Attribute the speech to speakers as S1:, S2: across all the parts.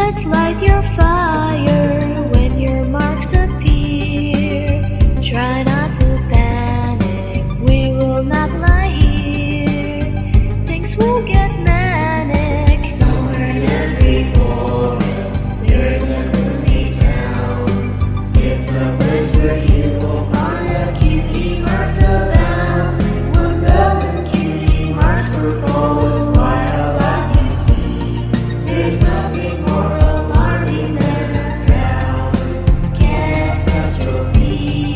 S1: Let's light your fire when your marks appear. Try not to panic, we will not lie here. Things will get manic. Somewhere in every forest, there's a gloomy town. It's a place where you will find a cutie marks abound. 1,000 cutie marks per forest wildlife you see. There's nothing more alarming than a town catastrophe.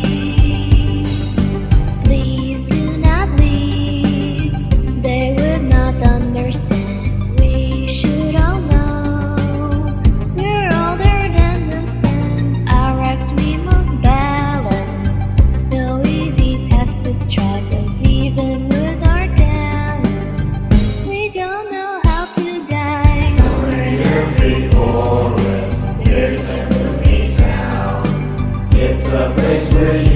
S1: Please do not leave, they would not understand. We should all know we're older than the sun. Our acts we must balance. No easy task to track us, even with our talents. We don't know how to die. Somewhere in every forest, there's a gloomy town. It's a place where you